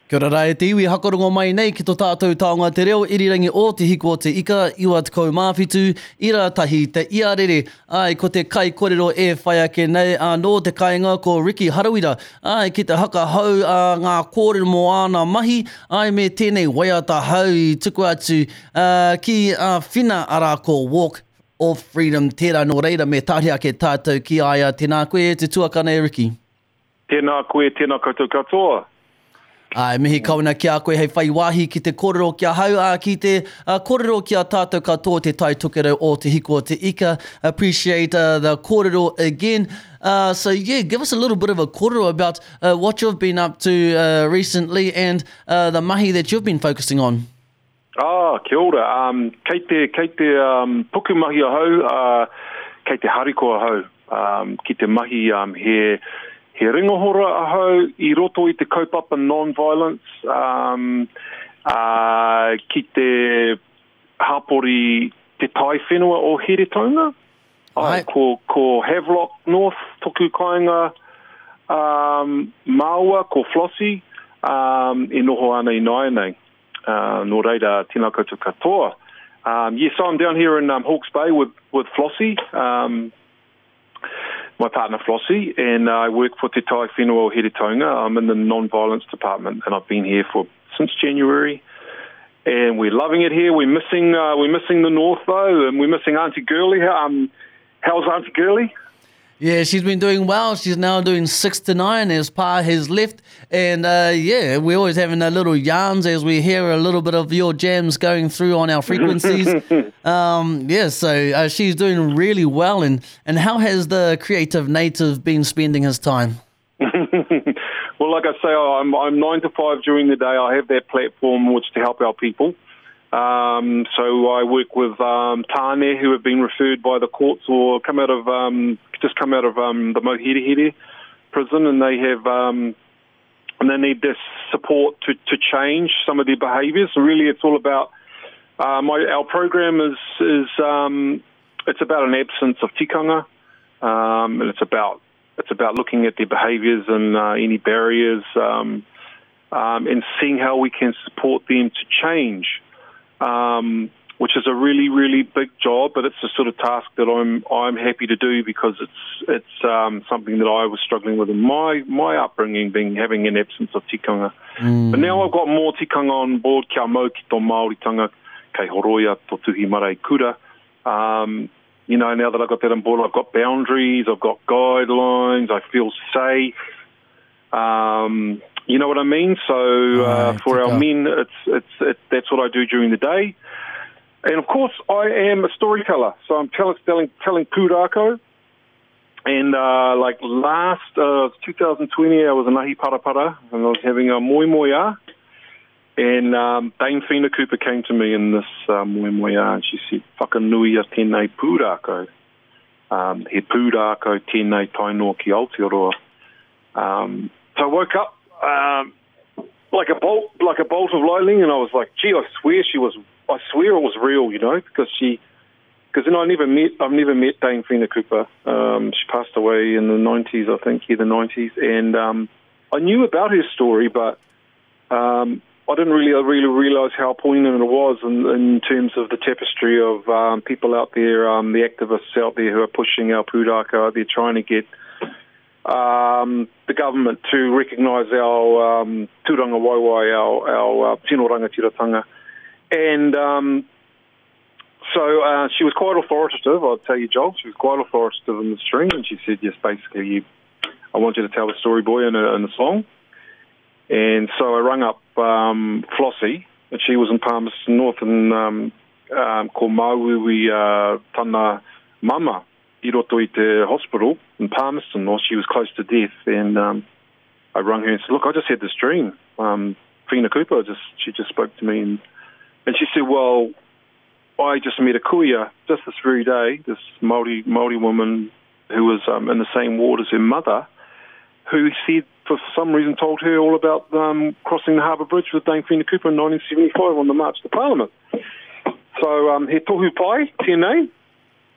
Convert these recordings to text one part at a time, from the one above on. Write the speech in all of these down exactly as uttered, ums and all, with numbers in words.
Kia ora rai te iwi hakarongo mai nei ki tō tātou taonga te reo irirangi o te hiko o te ika iwa te kou mawhitu ira tahi te iarere ai ko te kai kōrero e whai ake nei anō te kāinga ko Ricky Harawira ai ki te haka hau a ngā kōrero mo ana mahi ai me tēnei waiata hau i tuku atu uh, ki a uh, whina ara ko Walk of Freedom tērā no reira me tāhi ake tātou ki aia tēnā koe te tuakana e Ricky. Tēnā koe, tēnā koutou katoa. Ai, mihi kauna ki a koe hei whai wāhi ki te kōrero kia hau a ki te uh, kōrero kia tātou katoa te tai tukere o te hiko o te ika. Appreciate uh, the kōrero again. Uh, so yeah, give us a little bit of a kōrero about uh, what you've been up to uh, recently and uh, the mahi that you've been focusing on. Ah, kia ora. Um, kei te, kei te um, puku mahi ahau, uh, kei te hariko ahau, um, ki te mahi um, he... He ringahora ahau I roto I te kaupapa non-violence, um, uh, ki te hapori te tai whenua o Heretaunga. Right. Ko, ko Havelock North, toku kāinga, um, Māua, ko Flossie, um, e noho ana I nai nei. Uh, no reira, tēnā koutou katoa. Um, yes, I'm down here in um, Hawke's Bay with, with Flossie. Um, my partner Flossie, and uh, I work for Te Tai Whenua o Heretaunga. I'm in the non-violence department, and I've been here for since January. And we're loving it here. We're missing, uh, we're missing the north though, and we're missing Auntie Girly. Um, how's Auntie Girly? Yeah, she's been doing well. She's now doing six to nine as Pa has left. And uh, yeah, we're always having a little yarns as we hear a little bit of your jams going through on our frequencies. um, yeah, so uh, she's doing really well. And, and how has the creative native been spending his time? Well, like I say, I'm, I'm nine to five during the day. I have that platform which to help our people. Um, so I work with um, tāne who have been referred by the courts or come out of um, just come out of um, the Mohirehere prison, and they have um, and they need this support to, to change some of their behaviours. So really, it's all about uh, my, our program is is um, it's about an absence of tikanga, um, and it's about it's about looking at their behaviours and uh, any barriers, um, um, and seeing how we can support them to change. Um, which is a really, really big job, but it's the sort of task that I'm I'm happy to do because it's it's um, something that I was struggling with in my my upbringing, being having an absence of tikanga. Mm. But now I've got more tikanga on board, kia mau ki tō Māoritanga, kei horoia tō tuhi marae kura. Um, you know, now that I've got that on board, I've got boundaries, I've got guidelines, I feel safe. Um, You know what I mean? So uh, right, for our go. men, it's it's it, that's what I do during the day. And of course, I am a storyteller. So I'm tell, telling telling pūrākau. And uh, like last uh, twenty twenty, I was in Ahi Parapara, and I was having a moemoeā. And um, Dame Whina Cooper came to me in this uh, moemoeā, and she said, "Whakanui a tēnei pūrākau. Um, he pūrākau tēnei tainoa ki Aotearoa." Um, so I woke up. Um, like a bolt, like a bolt of lightning, and I was like, "Gee, I swear she was. I swear it was real, you know, because she, because you know, I never met. I've never met Dame Whina Cooper. Um, she passed away in the nineties, I think, yeah, the nineties, and um, I knew about her story, but um, I didn't really, I really realise how poignant it was in, in terms of the tapestry of um, people out there, um, the activists out there who are pushing our pūrākau out there, trying to get." Um, the government to recognise our um, tūranga waiwai, our, our uh, tino rangatiratanga. And um, so uh, she was quite authoritative, I'll tell you, Joel. She was quite authoritative in the string, and she said, yes, basically, you, I want you to tell the story, boy, in a, in a song. And so I rang up um, Flossie, and she was in Palmerston North, and um, um, ko Mauiwi uh, tana mama, I roto I te hospital in Palmerston, or she was close to death, and um, I rang her and said, "Look, I just had this dream. Um, Whina Cooper, just she just spoke to me, and, and she said, well, I just met a kuia just this very day, this Māori Māori woman who was um, in the same ward as her mother, who said for some reason told her all about um, crossing the Harbour Bridge with Dame Whina Cooper in nineteen seventy-five on the march to Parliament. So um, he tohu pai tēnei."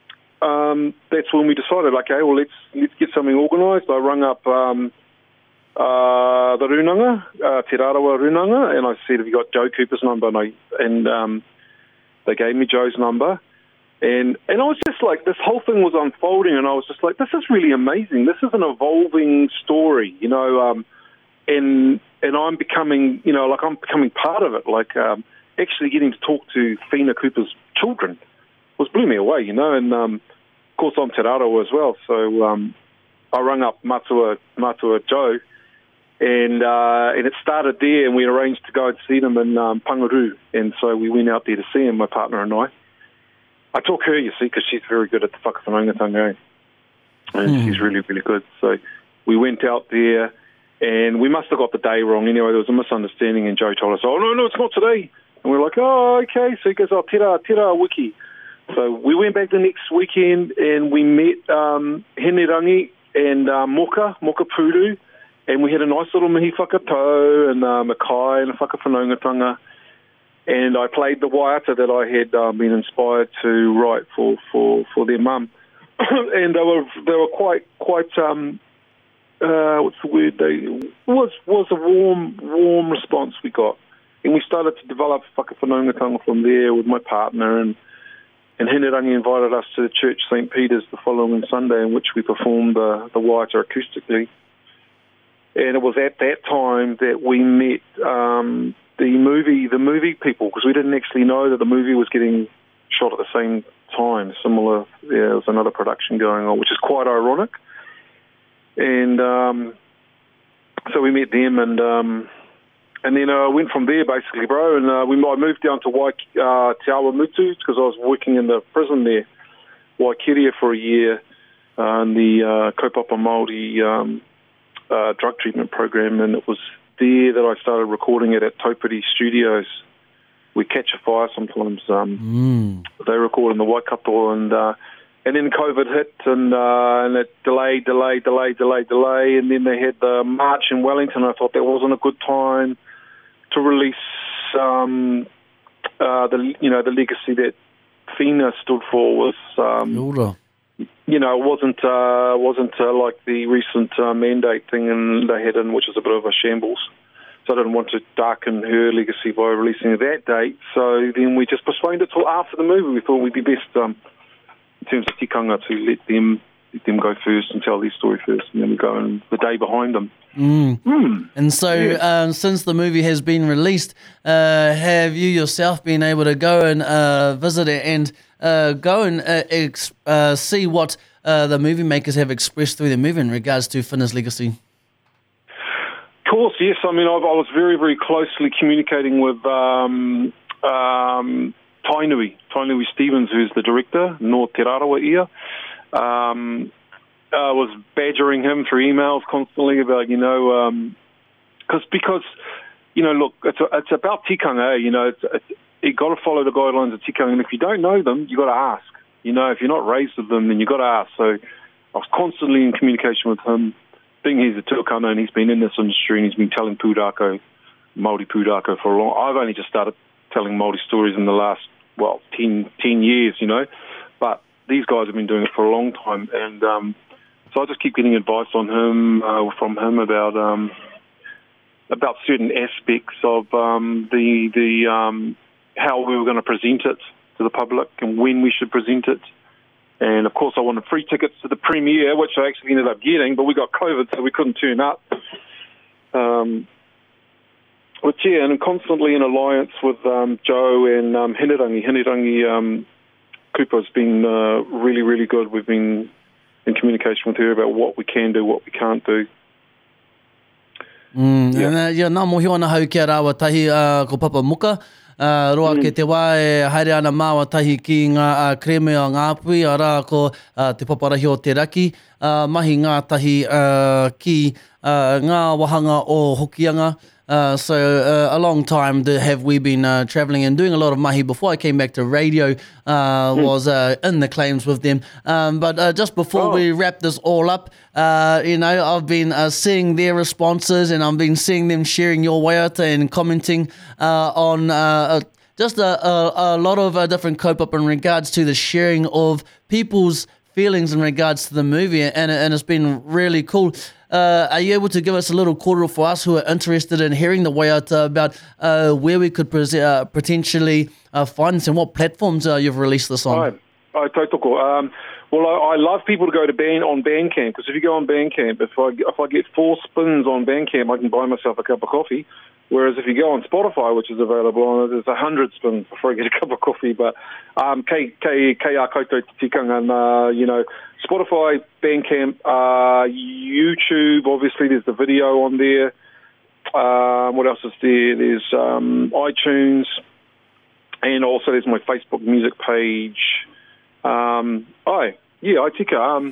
Um, that's when we decided, okay, well, let's let's get something organised. I rung up um, uh, the Runanga, uh, Te Rarawa Runanga, and I said, have you got Joe Cooper's number? And, I, and um, they gave me Joe's number. And and I was just like, this whole thing was unfolding, and I was just like, this is really amazing. This is an evolving story, you know, um, and and I'm becoming, you know, like I'm becoming part of it. Like um, actually getting to talk to Whina Cooper's children was blew me away, you know. And um, of course, I'm Te Rarawa as well, so um, I rung up Matua Matua Joe, and uh, and it started there, and we arranged to go and see them in um, Pangaru, and so we went out there to see him, my partner and I. I took her, you see, because she's very good at the whakawhanaungatanga, and mm. she's really, really good. So we went out there, and we must have got the day wrong. Anyway, there was a misunderstanding, and Joe told us, oh, no, no, it's not today. And we we're like, oh, okay. So he goes, oh, tira, tira, wiki. So we went back the next weekend, and we met um, Henerangi and uh, Moka, Moka Puru, and we had a nice little mihi whakatau and uh, Makai and a whakawhanaungatanga. And I played the waiata that I had uh, been inspired to write for, for, for their mum. And they were they were quite, quite um, uh, what's the word? They was was a warm, warm response we got. And we started to develop whakawhanaungatanga from there with my partner. And, and Henerangi invited us to the church, Saint Peter's, the following Sunday, in which we performed the, the waiata acoustically. And it was at that time that we met... Um, the movie, the movie people, because we didn't actually know that the movie was getting shot at the same time. Similar, yeah, there was another production going on, which is quite ironic. And um, so we met them, and um, and then I uh, went from there, basically, bro. And uh, we I moved down to Wai, uh, Te Awamutu, because I was working in the prison there, Waikiria, for a year, uh, in the uh, Kaupapa Māori um, uh, drug treatment program, and it was there that I started recording it at Taupiri Studios. We catch a fire sometimes. Um, mm. They record in the Waikato, and uh, and then COVID hit, and uh, and it delayed, delayed, delayed, delayed, delay, and then they had the march in Wellington. I thought that wasn't a good time to release um, uh, the you know the legacy that Whina stood for was. Um, You know, it wasn't uh, wasn't uh, like the recent uh, mandate thing in they had in, which is a bit of a shambles. So I didn't want to darken her legacy by releasing it that date. So then we just postponed it till after the movie. We thought we'd be best um, in terms of tikanga to let them let them go first and tell their story first, and then we go in the day behind them. Mm. Mm. And so, yeah. um, since the movie has been released, uh, have you yourself been able to go and uh, visit it and uh, go and uh, ex- uh, see what uh, the movie makers have expressed through the movie in regards to Whina's legacy? Of course, yes. I mean, I've, I was very, very closely communicating with um, um, Tainui, Tainui Stevens, who's the director, no Te Rarawa ia. Um, I was badgering him through emails constantly about, you know, um, cause, because, you know, look, it's, a, it's about tikanga, eh? You know, it's, it's, you got to follow the guidelines of tikanga, and if you don't know them, you got to ask. You know, if you're not raised with them, then you got to ask. So I was constantly in communication with him, being he's a tuakana and he's been in this industry and he's been telling pūrākau, Māori pūrākau for a long. I've only just started telling Māori stories in the last, well, ten, ten years, you know, but these guys have been doing it for a long time, and um, so I just keep getting advice on him uh, from him about um, about certain aspects of um, the the um, how we were going to present it to the public and when we should present it. And of course, I wanted free tickets to the premiere, which I actually ended up getting, but we got COVID, so we couldn't turn up. Um, which yeah, and constantly in alliance with um, Joe and um, Henerangi. Henerangi um, Cooper's been uh, really, really good. We've been in communication with her about what we can do, what we can't do. Mm, yeah. And, uh, yeah, nā mohi ana hau kia rāwa tahi uh, ko Papa Muka. Uh, roa mm. ke te wā e haere ana māua tahi ki ngā uh, kreme o Ngāpui, a rā ko uh, te paparahi o te raki. Uh, mahi ngā tahi uh, ki uh, ngā wahanga o Hokianga. Uh, so uh, a long time to have we been uh, travelling and doing a lot of mahi before I came back to radio, uh, mm. was uh, in the claims with them. Um, but uh, just before oh. we wrap this all up, uh, you know, I've been uh, seeing their responses and I've been seeing them sharing your waiata and commenting uh, on uh, just a, a, a lot of uh, different kaupapa in regards to the sharing of people's feelings in regards to the movie, and, and it's been really cool. uh, are you able to give us a little kōrero for us who are interested in hearing the waiata about uh, where we could pres- uh, potentially uh, find this and what platforms uh, you've released this on? Right. Oh, tautoko. Um, well, I, I love people to go to band on Bandcamp, because if you go on Bandcamp, if I if I get four spins on Bandcamp, I can buy myself a cup of coffee. Whereas if you go on Spotify, which is available on it, there's a hundred spins before I get a cup of coffee. But um, kei kei kei a koutou te tikanga, and uh, you know, Spotify, Bandcamp, uh, YouTube. Obviously, there's the video on there. Um, what else is there? There's um, iTunes, and also there's my Facebook music page. Um, oh, yeah, Aitika. Um,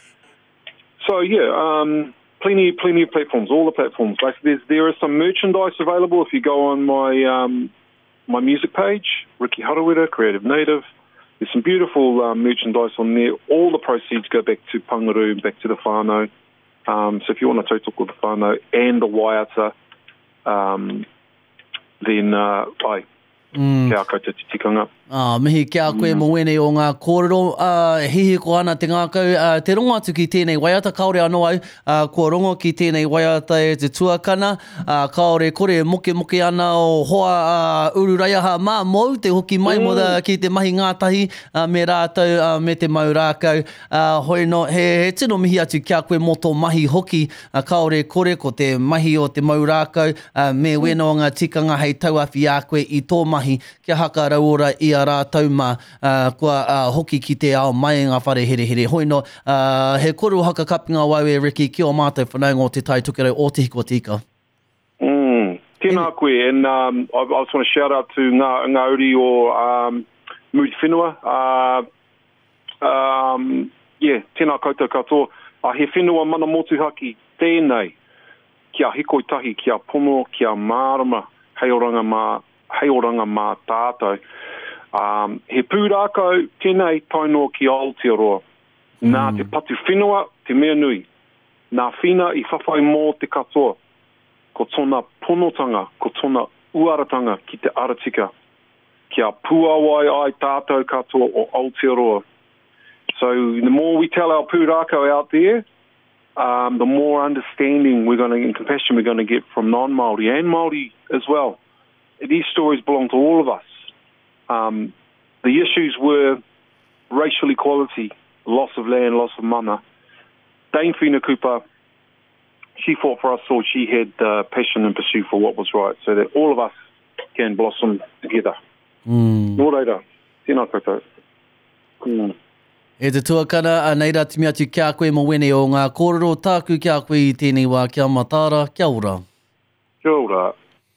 so, yeah, um, plenty plenty of platforms, all the platforms. Like there's, there is some merchandise available if you go on my um, my music page, Ricky Harawira, Creative Native. There's some beautiful um, merchandise on there. All the proceeds go back to Pangaru, back to the whānau. Um, so if you want to tautoko the whānau and the waiata, um, then, uh, ai, mm. kia koutou te tikanga. Ah, mihi kia koe mm. mawene o ngā kōrero. Uh, hihi ko ana te ngākau. Uh, te rongo atu ki tēnei waiata, kaore anō au. Uh, kua rongo ki tēnei waiata e te tuakana. Uh, kaore kore moke moke ana o hoa uh, ururaiaha mā mou, te hoki mai mm. moda ki te mahi ngātahi uh, me rātou uh, me te mau rākau. Uh, hoi no, he, he tino mihi atu kia koe mo tō mahi hoki. Uh, kaore kore ko te mahi o te mau rākau. Uh, me mm. wena o ngā tikanga hei tauawhi a koe i tō mahi. Kia haka rauora i a rātau mā uh, kua uh, hoki ki te ao mai ngā whare here here. Hoi no, uh, he koro haka kapinga wau e Ricky, ki o mātou whanau ngō te tai tukerau o te hiko tika. Mm, tēnā koe, and um, I, I just want to shout out to ngā, ngā uri o um, Muri Whenua. Uh, um, yeah, tēnā koutou katoa. Uh, he whenua mana motuhaki, tēnei, kia hikoi tahi, kia pono, kia mārama, hei oranga mā, hei oranga mā tātou. Um, he pūrākau, tēnei tainoa ki Aotearoa. Mm. Nā te patu whenua, te mea nui. Nā whina i whawhai mō te katoa. Ko tōna ponotanga, ko tōna uaratanga ki te aratika. Kia puawai ai tātou katoa o Aotearoa. So the more we tell our pūrākau out there, um, the more understanding we're going to, and compassion we're going to get from non-Māori and Māori as well. These stories belong to all of us. Um, the issues were racial equality, loss of land, loss of mana. Dame Whina Cooper, she fought for us all. She had uh, passion and pursuit for what was right, so that all of us can blossom together. Mm. Nō reira, tēnā koutou. Mm. E te tuakana, a nei rā timi atu kia koe mawene o ngā kōrero tāku kia koe i tēnei wā kia matara, kia ora. Kia ora.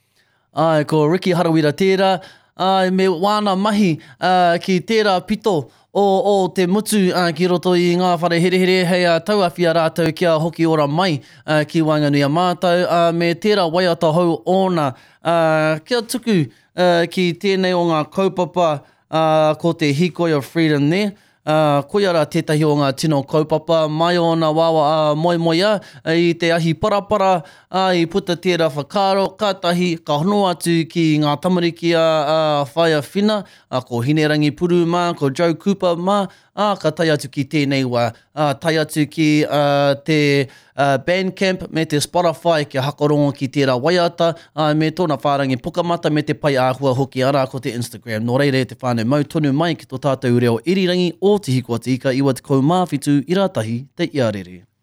Ai, ko Ricky Harawira tērā. Uh, me wāna mahi uh, ki tērā pito o, o te mutu uh, ki roto i ngā whare here here hei uh, tauawhia rātou kia hoki ora mai uh, ki Wainganui a mātou. Uh, me tērā waiata hou ona uh, kia tuku uh, ki tēnei o ngā kaupapa uh, ko te Hikoi of Freedom there. Uh, koe ara tētahi o ngā tino kaupapa, mai o ngā wawa uh, moi moi a, i te ahi parapara, uh, i puta tērā whakaro, kātahi, ka hono atu ki ngā tamariki a uh, whaia whina, uh, ko Hinerangi Puru mā, ko Joe Cooper mā, uh, ka tai atu ki tēnei wā, uh, tai atu ki uh, te uh, Bandcamp me te Spotify, kia hakarongo ki tērā waiata, uh, me tōna whārangi pukamata me te pai āhua hoki ara ko te Instagram. Nō reire te whānau mau tonu mai ki tō tātou reo irirangi o te hiko te ika iwa te kaumāwhitu i rātahi te iarere.